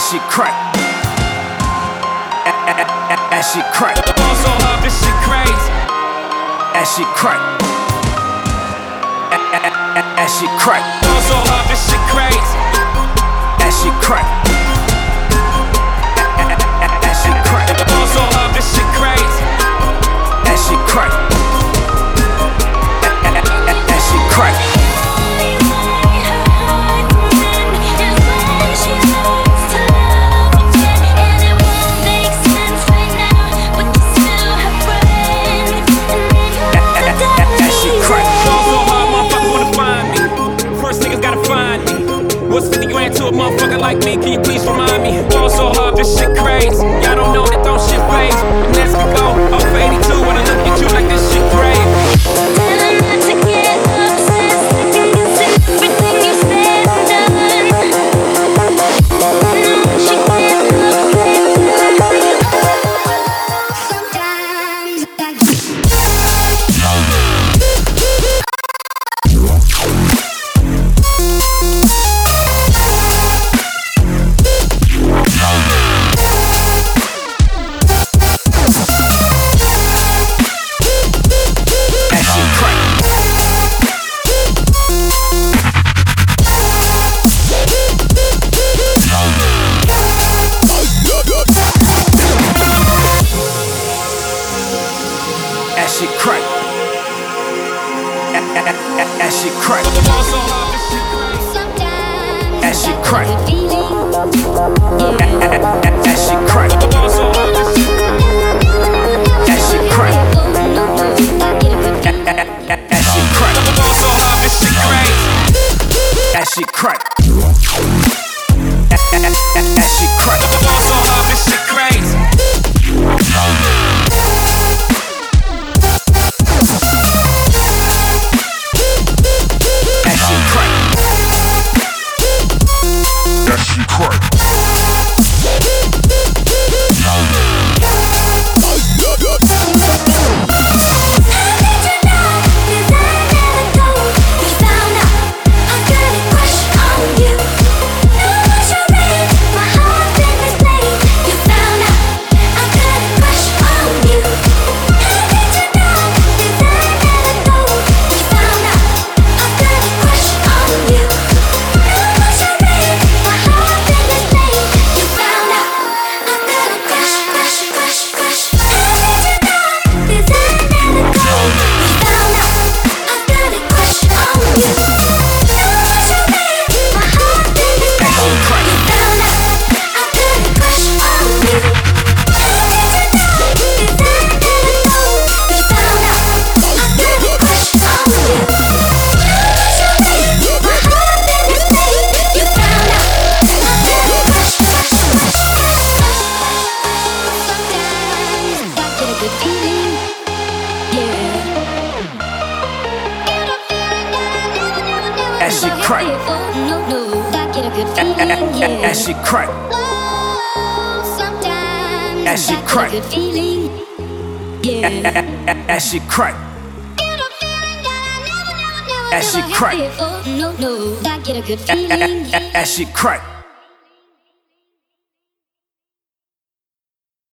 shit crack. That shit crack. Ball so hard, this shit crazy. That shit crack. That shit crack. Ball so hard, this shit crazy. That shit crack. That shit crack. Ball so hard, this shit crazy. That shit crack. That shit crack. What's 50 grand to a motherfucker like me? Can you please remind me? Ball so hard, this shit crazy. Y'all don't know that don't shit phase. And that's could go off for 82 when I look at you like this shit crazy. Tell her not to get obsessed. I can see everything you said and done. No, she can't look crazy. Sometimes that shit crack. Ball so hard, this shit crazy. That shit crack. that That shit crack. Ball so hard, this shit crazy. That shit crack. That shit crack. Ball so hard, this shit crazy. That shit crack. That shit crack. Ball so hard, this shit crazy. That shit crack. That shit crack. That shit crack. That shit crack. That shit crack. That shit crack.